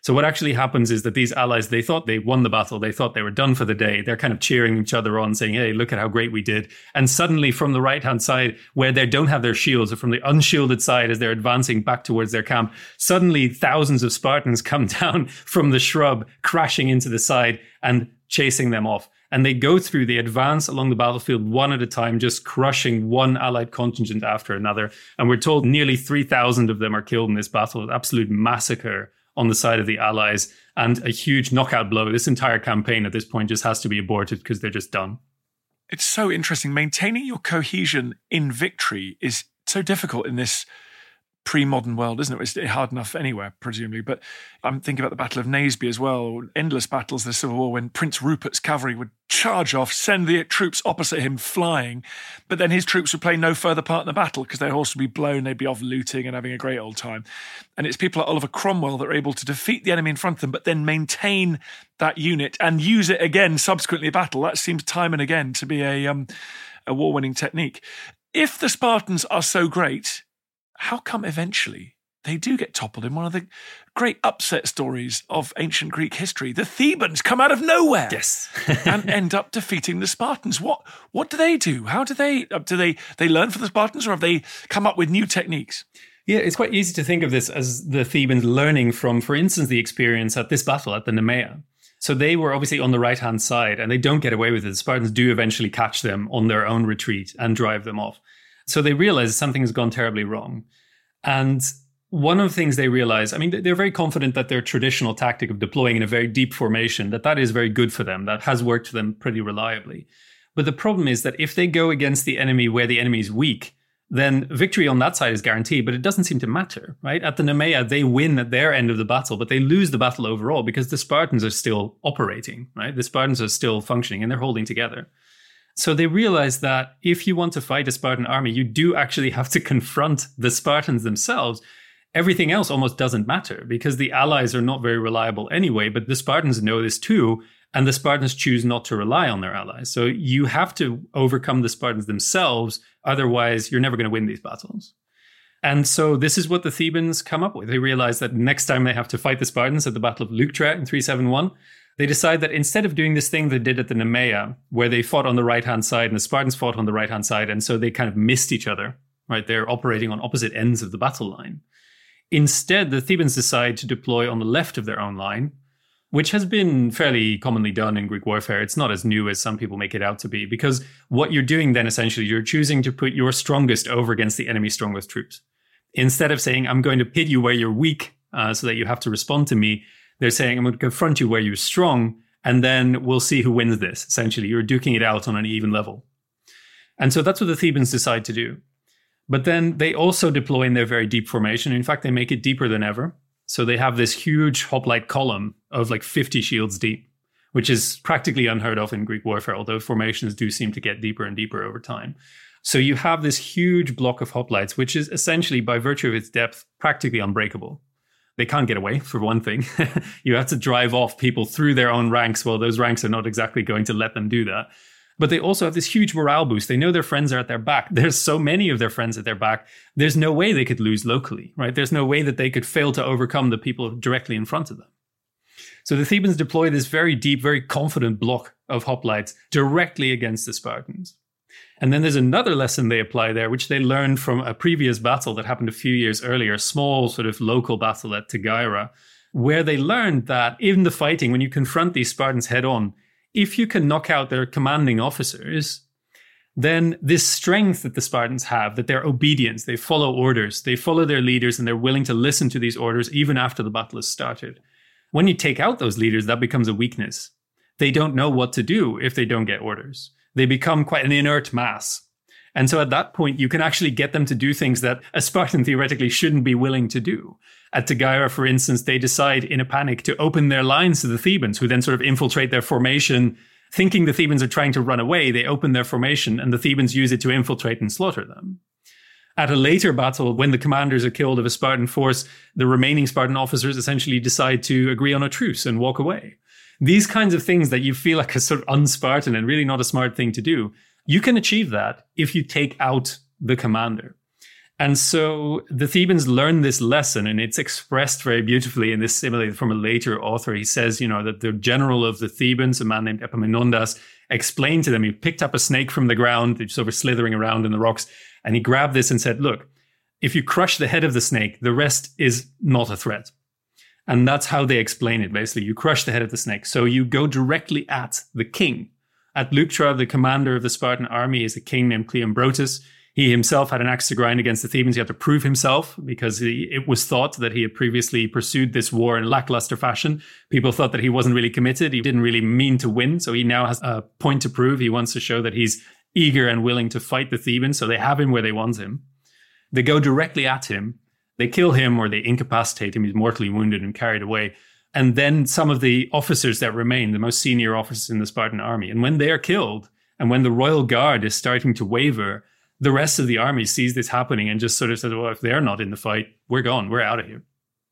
So what actually happens is that these allies, they thought they won the battle. They thought they were done for the day. They're kind of cheering each other on, saying, hey, look at how great we did. And suddenly from the right-hand side, where they don't have their shields, or from the unshielded side as they're advancing back towards their camp, suddenly thousands of Spartans come down from the shrub, crashing into the side and chasing them off. And they go through, they advance along the battlefield one at a time, just crushing one allied contingent after another. And we're told nearly three thousand of them are killed in this battle, an absolute massacre on the side of the allies, and a huge knockout blow. This entire campaign at this point just has to be aborted because they're just done. It's so interesting. Maintaining your cohesion in victory is so difficult in this pre-modern world, isn't it? It's hard enough anywhere, presumably. But I'm thinking about the Battle of Naseby as well. Endless battles in the Civil War when Prince Rupert's cavalry would charge off, send the troops opposite him flying, but then his troops would play no further part in the battle because their horse would be blown, they'd be off looting and having a great old time. And it's people like Oliver Cromwell that are able to defeat the enemy in front of them, but then maintain that unit and use it again subsequently in battle. That seems time and again to be a, um, a war-winning technique. If the Spartans are so great, how come eventually they do get toppled in one of the great upset stories of ancient Greek history? The Thebans come out of nowhere, yes, and end up defeating the Spartans. What what do they do? How do they do they they learn from the Spartans, or have they come up with new techniques? Yeah, it's quite easy to think of this as the Thebans learning from, for instance, the experience at this battle at the Nemea. So they were obviously on the right-hand side, and they don't get away with it. The Spartans do eventually catch them on their own retreat and drive them off. So they realize something has gone terribly wrong. And one of the things they realize, I mean, they're very confident that their traditional tactic of deploying in a very deep formation, that that is very good for them. That has worked for them pretty reliably. But the problem is that if they go against the enemy where the enemy is weak, then victory on that side is guaranteed, but it doesn't seem to matter, right? At the Nemea, they win at their end of the battle, but they lose the battle overall because the Spartans are still operating, right? The Spartans are still functioning and they're holding together. So they realize that if you want to fight a Spartan army, you do actually have to confront the Spartans themselves. Everything else almost doesn't matter because the allies are not very reliable anyway, but the Spartans know this too, and the Spartans choose not to rely on their allies. So you have to overcome the Spartans themselves, otherwise you're never going to win these battles. And so this is what the Thebans come up with. They realize that next time they have to fight the Spartans at the Battle of Leuctra in three seventy-one, they decide that instead of doing this thing they did at the Nemea, where they fought on the right-hand side and the Spartans fought on the right-hand side, and so they kind of missed each other, right? They're operating on opposite ends of the battle line. Instead, the Thebans decide to deploy on the left of their own line, which has been fairly commonly done in Greek warfare. It's not as new as some people make it out to be, because what you're doing then essentially, you're choosing to put your strongest over against the enemy's strongest troops. Instead of saying, I'm going to hit you where you're weak uh, so that you have to respond to me, they're saying, I'm going to confront you where you're strong, and then we'll see who wins this. Essentially, you're duking it out on an even level. And so that's what the Thebans decide to do. But then they also deploy in their very deep formation. In fact, they make it deeper than ever. So they have this huge hoplite column of like fifty shields deep, which is practically unheard of in Greek warfare, although formations do seem to get deeper and deeper over time. So you have this huge block of hoplites, which is essentially, by virtue of its depth, practically unbreakable. They can't get away, for one thing. You have to drive off people through their own ranks. Well, those ranks are not exactly going to let them do that. But they also have this huge morale boost. They know their friends are at their back. There's so many of their friends at their back. There's no way they could lose locally, right? There's no way that they could fail to overcome the people directly in front of them. So the Thebans deploy this very deep, very confident block of hoplites directly against the Spartans. And then there's another lesson they apply there, which they learned from a previous battle that happened a few years earlier, a small sort of local battle at Tegaira, where they learned that in the fighting, when you confront these Spartans head on, if you can knock out their commanding officers, then this strength that the Spartans have, that their obedience, they follow orders, they follow their leaders, and they're willing to listen to these orders even after the battle has started. When you take out those leaders, that becomes a weakness. They don't know what to do if they don't get orders. They become quite an inert mass. And so at that point, you can actually get them to do things that a Spartan theoretically shouldn't be willing to do. At Tegaira, for instance, they decide in a panic to open their lines to the Thebans, who then sort of infiltrate their formation. Thinking the Thebans are trying to run away, they open their formation, and the Thebans use it to infiltrate and slaughter them. At a later battle, when the commanders are killed of a Spartan force, the remaining Spartan officers essentially decide to agree on a truce and walk away. These kinds of things that you feel like a sort of un-Spartan and really not a smart thing to do, you can achieve that if you take out the commander. And so the Thebans learn this lesson, and it's expressed very beautifully in this simile from a later author. He says, you know, that the general of the Thebans, a man named Epaminondas, explained to them, he picked up a snake from the ground, it's over slithering around in the rocks, and he grabbed this and said, look, if you crush the head of the snake, the rest is not a threat. And that's how they explain it, basically. You crush the head of the snake. So you go directly at the king. At Leuctra, the commander of the Spartan army is a king named Cleombrotus. He himself had an axe to grind against the Thebans. He had to prove himself because he, it was thought that he had previously pursued this war in lackluster fashion. People thought that he wasn't really committed. He didn't really mean to win. So he now has a point to prove. He wants to show that he's eager and willing to fight the Thebans. So they have him where they want him. They go directly at him. They kill him or they incapacitate him. He's mortally wounded and carried away. And then some of the officers that remain, the most senior officers in the Spartan army, and when they're killed and when the royal guard is starting to waver, the rest of the army sees this happening and just sort of says, well, if they're not in the fight, we're gone. We're out of here.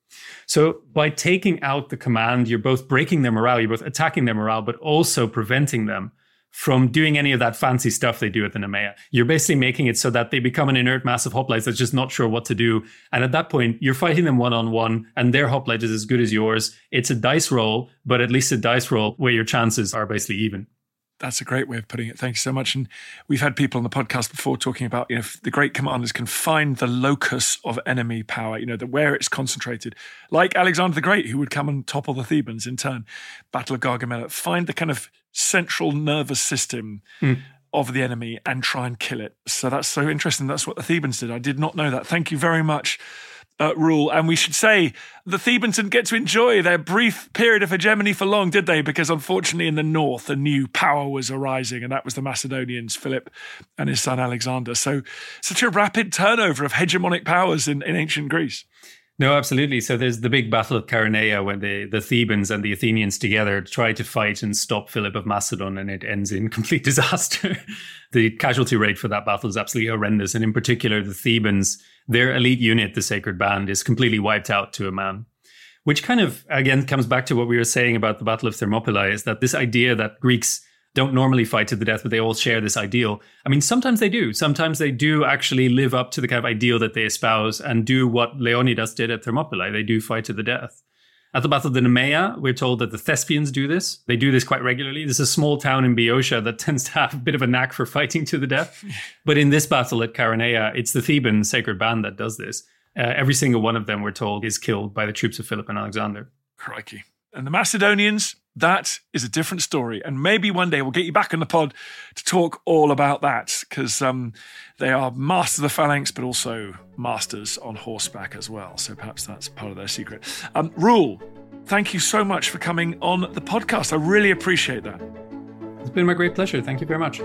So by taking out the command, you're both breaking their morale, you're both attacking their morale, but also preventing them from doing any of that fancy stuff they do at the Nemea. You're basically making it so that they become an inert mass of hoplites that's just not sure what to do. And at that point, you're fighting them one-on-one, and their hoplite is as good as yours. It's a dice roll, but at least a dice roll where your chances are basically even. That's a great way of putting it. Thank you so much. And we've had people on the podcast before talking about, you know, if the great commanders can find the locus of enemy power, you know, the where it's concentrated, like Alexander the Great, who would come and topple the Thebans in turn, Battle of Gargamella, find the kind of central nervous system mm. of the enemy and try and kill it. So that's so interesting. That's what the Thebans did. I did not know that. Thank you very much, Uh, Rule. And we should say the Thebans didn't get to enjoy their brief period of hegemony for long, did they? Because unfortunately in the north, a new power was arising, and that was the Macedonians, Philip and his son Alexander. So such a rapid turnover of hegemonic powers in, in ancient Greece. No, absolutely. So there's the big battle of Chaeronea when the, the Thebans and the Athenians together try to fight and stop Philip of Macedon, and it ends in complete disaster. The casualty rate for that battle is absolutely horrendous. And in particular, the Thebans, their elite unit, the Sacred Band, is completely wiped out to a man. Which kind of, again, comes back to what we were saying about the Battle of Thermopylae, is that this idea that Greeks don't normally fight to the death, but they all share this ideal. I mean, sometimes they do. Sometimes they do actually live up to the kind of ideal that they espouse and do what Leonidas did at Thermopylae. They do fight to the death. At the Battle of the Nemea, we're told that the Thespians do this. They do this quite regularly. This is a small town in Boeotia that tends to have a bit of a knack for fighting to the death. But in this battle at Chaeronea, it's the Theban Sacred Band that does this. Uh, every single one of them, we're told, is killed by the troops of Philip and Alexander. Crikey. And the Macedonians, that is a different story. And maybe one day we'll get you back on the pod to talk all about that, because um, they are masters of the phalanx, but also masters on horseback as well. So perhaps that's part of their secret. Um, Rule, thank you so much for coming on the podcast. I really appreciate that. It's been my great pleasure. Thank you very much.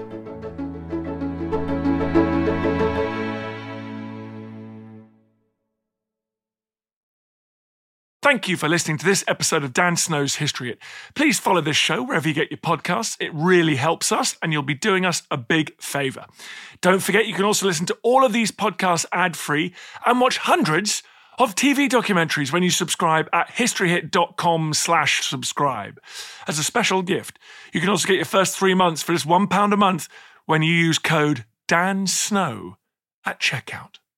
Thank you for listening to this episode of Dan Snow's History Hit. Please follow this show wherever you get your podcasts. It really helps us, and you'll be doing us a big favour. Don't forget, you can also listen to all of these podcasts ad-free and watch hundreds of T V documentaries when you subscribe at historyhit.com slash subscribe. As a special gift, you can also get your first three months for just one pound a month when you use code DANSNOW at checkout.